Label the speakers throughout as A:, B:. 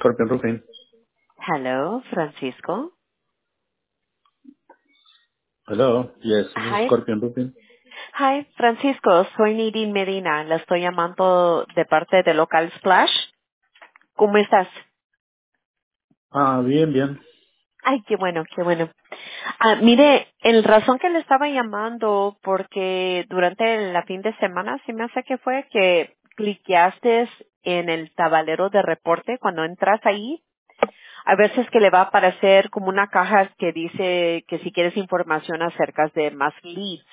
A: Scorpion Roofing.
B: Hello, Francisco.
A: Hello. Yes, this is
B: Hi.
A: Scorpion Roofing.
B: Hi, Francisco. Soy Nidin Medina. Le estoy llamando de parte de Local Splash. ¿Cómo estás?
A: Ah, bien, bien.
B: Ay, qué bueno, qué bueno. Mire, el razón que le estaba llamando, porque durante la fin de semana, se me hace que fue que cliqueaste en el tablero de reporte cuando entras ahí. A veces que le va a aparecer como una caja que dice que si quieres información acerca de más leads.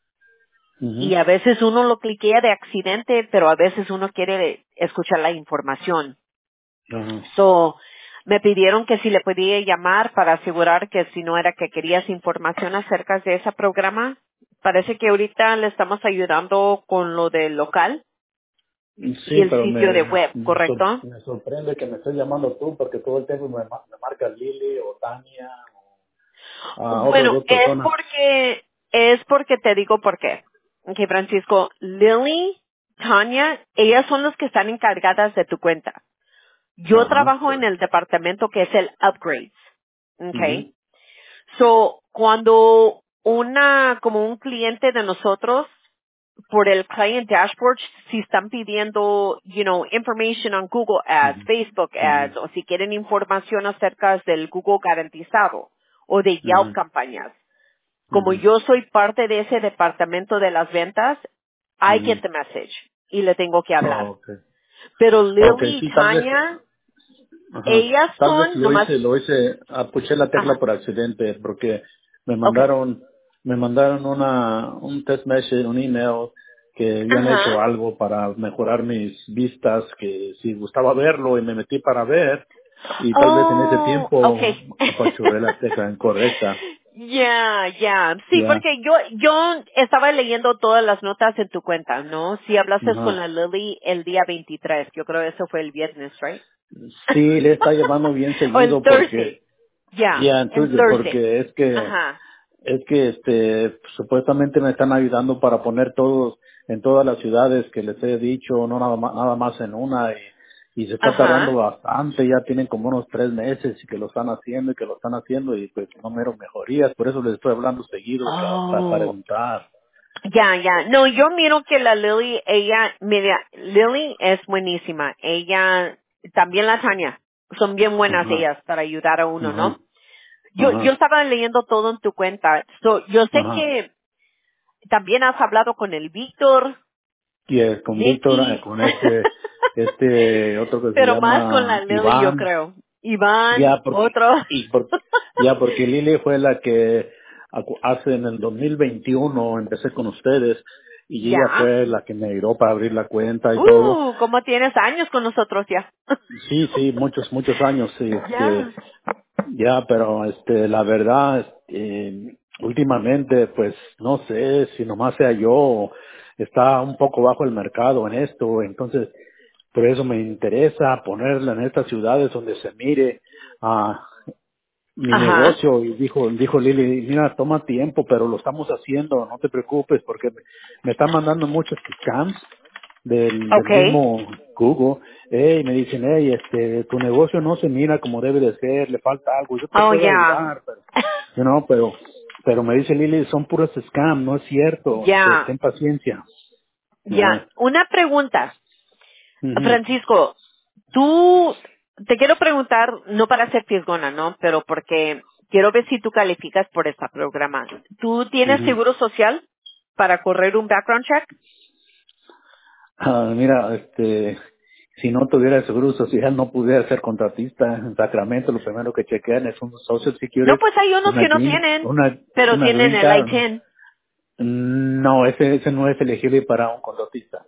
B: Y
A: Ujú.
B: a veces uno lo cliquea de accidente, pero a veces uno quiere escuchar la información.
A: Ajá.
B: So, me pidieron que si le podía llamar para asegurar que si no era que querías información acerca de ese programa. Parece que ahorita le estamos ayudando con lo del local y
A: Sí,
B: el
A: pero
B: sitio de web, ¿correcto?
A: me sorprende que me estés llamando tú porque todo el tiempo me marca Lili o Tania o otras
B: Bueno,
A: dos personas.
B: es porque te digo por qué. Ok, Francisco, Lily, Tania, ellas son las que están encargadas de tu cuenta. Yo
A: Ajá.
B: trabajo en el departamento que es el upgrades.
A: Ujú.
B: Okay. So, cuando como un cliente de nosotros, por el client dashboard, si están pidiendo, information on Google Ads,
A: Ujú.
B: Facebook
A: Ujú.
B: Ads, o si quieren información acerca del Google garantizado, o de Yelp
A: Ujú.
B: campañas. Como
A: Ujú.
B: yo soy parte de ese departamento de las ventas, I get
A: Ujú.
B: the message y le tengo que hablar.
A: Oh, okay.
B: Pero
A: Okay,
B: Lily y
A: sí, tal vez.
B: Tanya,
A: Ajá.
B: ellas
A: Tal vez
B: son nomás,
A: lo hice, apuché la tecla
B: ajá,
A: por accidente porque me
B: okay,
A: mandaron, me mandaron un test message, un email que habían hecho
B: ajá,
A: algo para mejorar mis vistas, que si gustaba verlo y me metí para ver y tal vez en ese
B: oh,
A: tiempo
B: okay,
A: apachurré la tecla incorrecta.
B: ya, sí,
A: Ya.
B: porque yo estaba leyendo todas las notas en tu cuenta, ¿no? Si hablaste con
A: Ajá.
B: la Lily el día 23, yo creo eso fue el viernes, right?
A: Sí, le está llamando bien
B: O el
A: seguido porque,
B: Thursday, ya,
A: ya,
B: en
A: entonces,
B: Thursday,
A: porque
B: ajá,
A: es que supuestamente me están ayudando para poner todos en todas las ciudades que les he dicho, no nada más en una y se está tardando
B: ajá.
A: bastante, ya tienen como unos 3 meses y que lo están haciendo y que lo están haciendo y pues no mero mejorías, por eso les estoy hablando seguido para
B: Oh,
A: preguntar.
B: ya. No, yo miro que la Lily, mira, Lily es buenísima. Ella, también la Tania, son bien buenas
A: Ajá,
B: ellas para ayudar a uno,
A: ajá,
B: ¿no? Yo
A: ajá,
B: estaba leyendo todo en tu cuenta. So, yo sé
A: ajá.
B: que también has hablado con el Víctor,
A: Y con Víctor,
B: Vicky,
A: con otro que se
B: pero más con
A: llama
B: la Lily, yo
A: Iván.
B: creo. Iván,
A: Ya porque
B: otro.
A: ya porque Lili fue la que hace en el 2021 empecé con ustedes y ella
B: Ya.
A: fue la que me ayudó para abrir la cuenta y todo.
B: ¿Cómo tienes años con nosotros ya?
A: Sí, sí, muchos años, sí,
B: Ya.
A: ya, pero la verdad, últimamente, pues no sé si nomás sea yo, o está un poco bajo el mercado en esto, entonces por eso me interesa ponerla en estas ciudades donde se mire. Mi
B: Ajá.
A: negocio y dijo Lili, mira, toma tiempo, pero lo estamos haciendo, no te preocupes porque me están mandando muchos scams del
B: Okay.
A: mismo Google, me dicen, tu negocio no se mira como debe de ser, le falta algo, yo te
B: Oh,
A: puedo
B: ya.
A: ayudar, pero, pero me dice Lili, son puros scams, no es cierto,
B: Ya.
A: ten paciencia.
B: Ya.
A: Ya.
B: Una pregunta.
A: Ujú,
B: Francisco, tú, te quiero preguntar, no para ser fisgona, ¿no? Pero porque quiero ver si tú calificas por este programa. ¿Tú tienes
A: ujú.
B: seguro social para correr un background check?
A: Mira, si no tuviera el seguro social no pudiera ser contratista en Sacramento. Lo primero que chequean es un Social
B: No,
A: Security,
B: pues hay unos que no tienen, pero
A: una
B: tienen
A: green
B: el
A: card. ¿No?
B: I-10.
A: No, ese no es elegible para un contratista.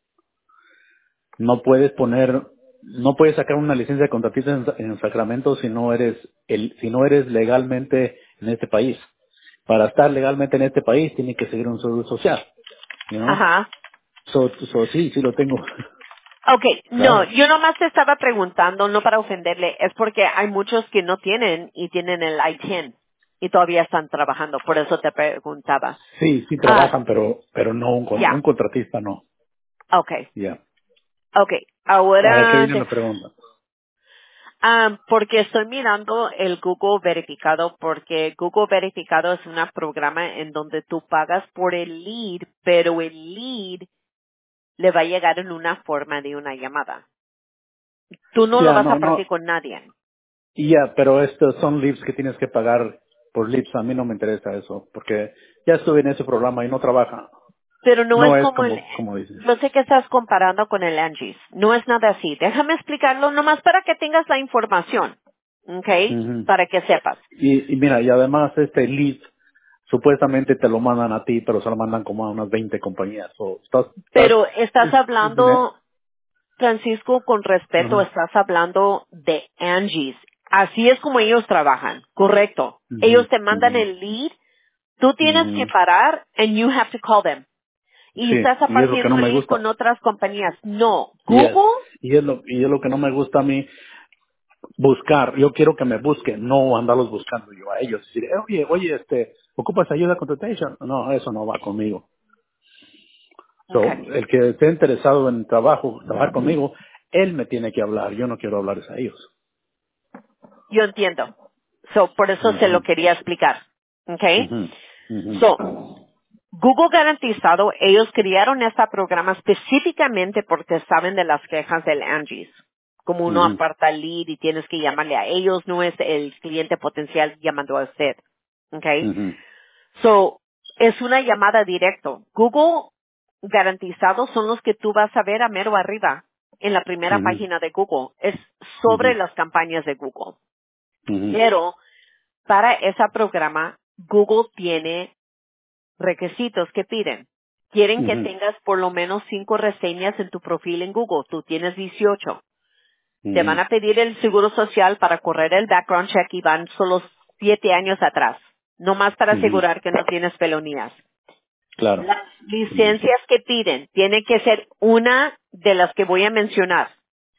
A: No puedes no puedes sacar una licencia de contratista en Sacramento si no eres legalmente en este país. Para estar legalmente en este país tiene que seguir un seguro social, you know?
B: Ajá.
A: Sí lo tengo,
B: Okay, no,
A: claro.
B: yo nomás te estaba preguntando, no para ofenderle, es porque hay muchos que no tienen y tienen el I-10 y todavía están trabajando, por eso te preguntaba.
A: Sí
B: Ah,
A: trabajan, pero no un
B: ya,
A: contratista, no.
B: okay,
A: Ya.
B: okay.
A: ¿A qué
B: Ahora,
A: viene la pregunta?
B: Porque estoy mirando el Google verificado, porque Google verificado es un programa en donde tú pagas por el lead, pero el lead le va a llegar en una forma de una llamada. Tú no lo
A: Ya,
B: vas a
A: no,
B: partir
A: no.
B: con nadie.
A: Ya, pero estos son leads que tienes que pagar por leads. A mí no me interesa eso, porque ya estuve en ese programa y no trabaja.
B: Pero no es
A: No es
B: como
A: como dices.
B: yo sé que estás comparando con el Angie's. No es nada así. Déjame explicarlo nomás para que tengas la información. ¿Ok?
A: Ujú.
B: Para que sepas.
A: Y mira, y además este lead supuestamente te lo mandan a ti, pero se lo mandan como a unas 20 compañías. O
B: Pero estás
A: es dinero.
B: hablando, Francisco, con respeto,
A: Ajá.
B: estás hablando de Angie's. Así es como ellos trabajan. Correcto.
A: Ujú,
B: Ellos te mandan
A: ujú,
B: el lead. Tú tienes que
A: ujú.
B: parar and you have to call them. Y
A: Sí,
B: estás
A: y es lo que no
B: apartiendo
A: me
B: lead
A: gusta.
B: con otras compañías. No.
A: Yes.
B: Google.
A: Y es lo que no me gusta a mí buscar. Yo quiero que me busquen, no andarlos buscando yo a ellos. Decir, oye, ¿ocupas ayuda con Temptation? No, eso no va conmigo. So,
B: Okay.
A: el que esté interesado en trabajar conmigo, él me tiene que hablar. Yo no quiero hablarles a ellos.
B: Yo entiendo. So, por eso se lo
A: Ujú,
B: quería explicar. Okay.
A: ujú, ujú,
B: So, Google Garantizado, ellos crearon este programa específicamente porque saben de las quejas del Angie's. Como uno
A: ujú,
B: aparta el lead y tienes que llamarle a ellos, no es el cliente potencial llamando a usted. Okay.
A: ujú,
B: So, es una llamada directo. Google Garantizado son los que tú vas a ver a mero arriba en la primera
A: ujú,
B: página de Google. Es
A: ujú,
B: sobre las campañas de Google.
A: ujú,
B: Pero para ese programa, Google tiene requisitos que piden. Quieren que
A: ujú,
B: tengas por lo menos 5 reseñas en tu perfil en Google. Tú tienes 18. Te
A: ujú,
B: van a pedir el seguro social para correr el background check y van solo 7 años atrás. No más para
A: ujú.
B: asegurar que no tienes felonías.
A: Claro.
B: Las licencias que piden tiene que ser una de las que voy a mencionar.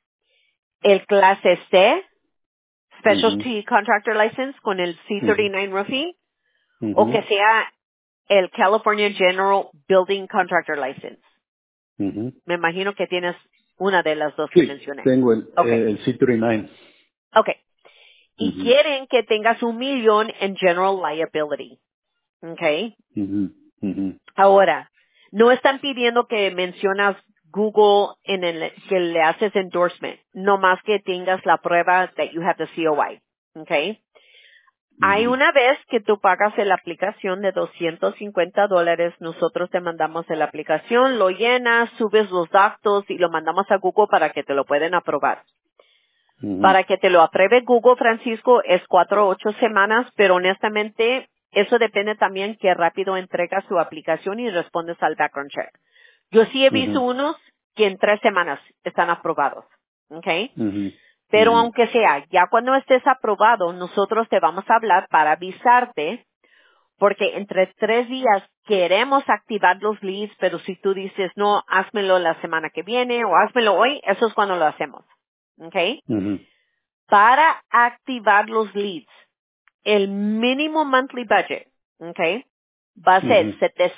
B: El clase C,
A: Ujú,
B: Specialty Contractor License con el
A: ujú,
B: C39 Roofing, o
A: ujú,
B: que sea el California General Building Contractor License.
A: ujú.
B: Me imagino que tienes una de las dos que
A: Sí,
B: mencioné.
A: tengo
B: Okay,
A: el C39.
B: okay. Y
A: Ujú,
B: quieren que tengas 1,000,000 en General Liability. Okay.
A: ujú, ujú,
B: Ahora, no están pidiendo que mencionas Google en el que le haces endorsement, no más que tengas la prueba that you have the COI. Okay. Hay
A: ujú,
B: una vez que tú pagas la aplicación de $250, nosotros te mandamos la aplicación, lo llenas, subes los datos y lo mandamos a Google para que te lo pueden aprobar.
A: ujú,
B: Para que te lo apruebe Google, Francisco, es 4 o 8 semanas, pero honestamente eso depende también que rápido entregas tu aplicación y respondes al background check. Yo sí he
A: ujú,
B: visto unos que en 3 semanas están aprobados. ¿Ok?
A: ujú,
B: Pero
A: ujú,
B: aunque sea, ya cuando estés aprobado, nosotros te vamos a hablar para avisarte, porque entre 3 días queremos activar los leads, pero si tú dices, no, házmelo la semana que viene o házmelo hoy, eso es cuando lo hacemos. ¿Ok?
A: ujú,
B: Para activar los leads, el mínimo monthly budget, ¿ok? Va a ser
A: ujú.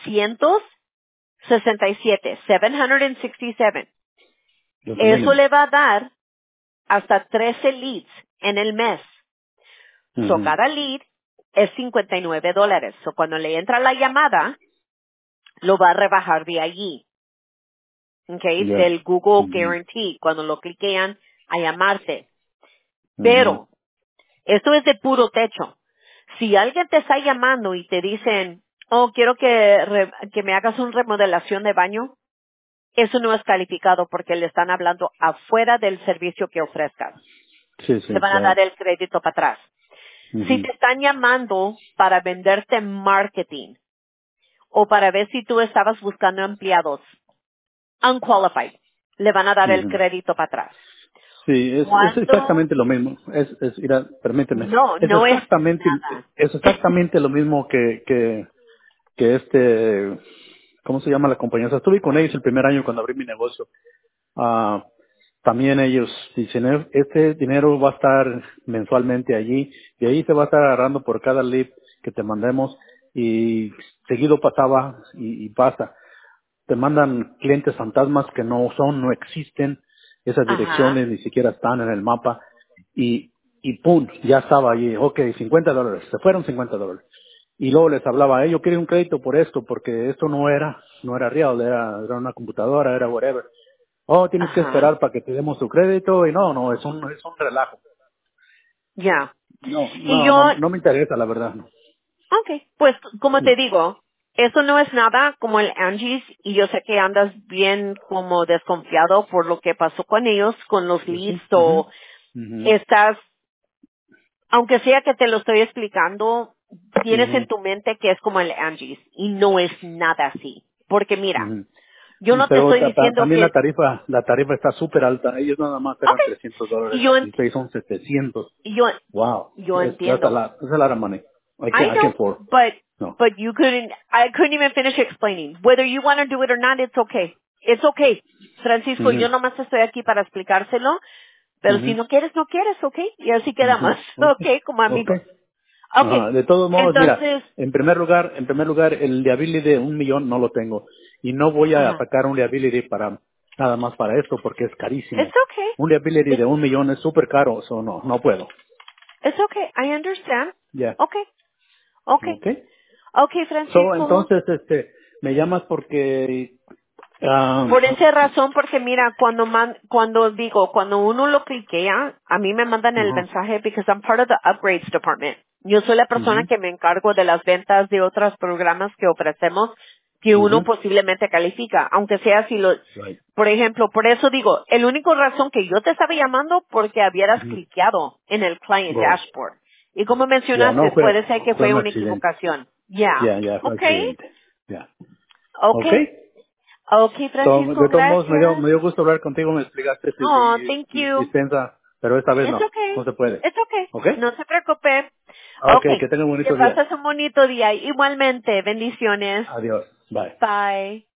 B: 767.
A: Just a
B: Eso
A: minute.
B: le va a dar hasta 13 leads en el mes. So,
A: Ujú,
B: cada lead es $59. So, cuando le entra la llamada, lo va a rebajar de allí. Okay,
A: ya.
B: del Google
A: Ujú,
B: Guarantee, cuando lo cliquean a llamarse.
A: ujú,
B: Pero, esto es de puro techo. Si alguien te está llamando y te dicen, oh, quiero que me hagas una remodelación de baño, eso no es calificado porque le están hablando afuera del servicio que ofrezcas.
A: sí,
B: Te
A: sí,
B: van a dar
A: claro.
B: el crédito para atrás. Si
A: Ujú,
B: te están llamando para venderte marketing o para ver si tú estabas buscando empleados unqualified, le van a dar el
A: ujú.
B: crédito para atrás.
A: Sí, es
B: ¿Cuándo?
A: exactamente lo mismo. Mira, permíteme.
B: No, no es nada.
A: Es exactamente lo mismo que ¿cómo se llama la compañía? O sea, estuve con ellos el primer año cuando abrí mi negocio. Ah, también ellos dicen, este dinero va a estar mensualmente allí y ahí se va a estar agarrando por cada lead que te mandemos y seguido pasaba y pasa. Te mandan clientes fantasmas que no existen, esas
B: Ajá.
A: direcciones ni siquiera están en el mapa y pum, ya estaba allí, ok, $50, se fueron $50. Y luego les hablaba, yo quería un crédito por esto, porque esto no era real, era una computadora, era whatever. Oh, tienes que
B: Ajá.
A: esperar para que te demos tu crédito, y no, es un relajo.
B: Ya. Y
A: No me interesa, la verdad, no.
B: okay, pues como te
A: No.
B: digo, eso no es nada como el Angie's y yo sé que andas bien como desconfiado por lo que pasó con ellos, con los
A: Pues
B: leads
A: sí.
B: o
A: Ujú,
B: estás, aunque sea que te lo estoy explicando, tienes en
A: ujú,
B: tu mente que es como el Angie's y no es nada así. Porque mira,
A: ujú.
B: yo no te
A: Pero
B: estoy diciendo
A: también
B: que,
A: la tarifa está súper alta. Ellos nada más eran
B: okay,
A: $300
B: y yo,
A: y ustedes son 700.
B: y yo,
A: Wow,
B: yo
A: that's
B: entiendo.
A: a lot of money.
B: I
A: I can't
B: know,
A: afford.
B: but
A: No.
B: you couldn't. I couldn't even finish explaining. Whether you want to do it or not, it's okay. It's okay, Francisco. Yo
A: Ujú,
B: nomás estoy aquí para explicárselo. Pero si
A: ujú,
B: no quieres, no quieres, okay. Y así quedamos,
A: ujú. Okay,
B: okay, como amigos.
A: okay.
B: Okay.
A: Ajá. De todos modos, mira,
B: Entonces,
A: en primer lugar, el liability de 1 millón no lo tengo y no voy a
B: ajá.
A: sacar un liability para nada más para esto porque es
B: It's
A: carísimo.
B: okay.
A: Un liability de
B: It's
A: 1 millón es súper caro, so no puedo.
B: it's okay. I understand.
A: Ya,
B: Okay. Okay.
A: okay.
B: Okay,
A: So,
B: Francisco.
A: entonces, me llamas porque, ah,
B: Por esa razón, porque mira, cuando uno lo cliquea, a mí me mandan el
A: ajá,
B: mensaje because I'm part of the upgrades department. Yo soy la persona
A: ujú,
B: que me encargo de las ventas de otros programas que ofrecemos que uno
A: ujú,
B: posiblemente califica, aunque sea si lo,
A: right,
B: por ejemplo, por eso digo, el único razón que yo te estaba llamando porque habieras
A: ujú,
B: cliqueado en el client
A: right.
B: dashboard. Y como
A: Ya,
B: mencionaste, puede ser que
A: fue
B: fue
A: un
B: una
A: accidente.
B: equivocación. Ya.
A: Ya, fue
B: Okay.
A: accidente. Ya.
B: Okay.
A: Okay.
B: Okay,
A: So,
B: Francisco,
A: de todos modos,
B: gracias.
A: me dio gusto hablar contigo, me explicaste
B: Oh, thank
A: y
B: you.
A: dispensa, pero esta vez
B: It's
A: no
B: okay.
A: se puede.
B: It's okay.
A: ¿Ok?
B: No se preocupe.
A: Ok,
B: Okay.
A: que tenga un
B: Que
A: bonito día.
B: pases un bonito día. Igualmente. Bendiciones.
A: Adiós. Bye.
B: Bye.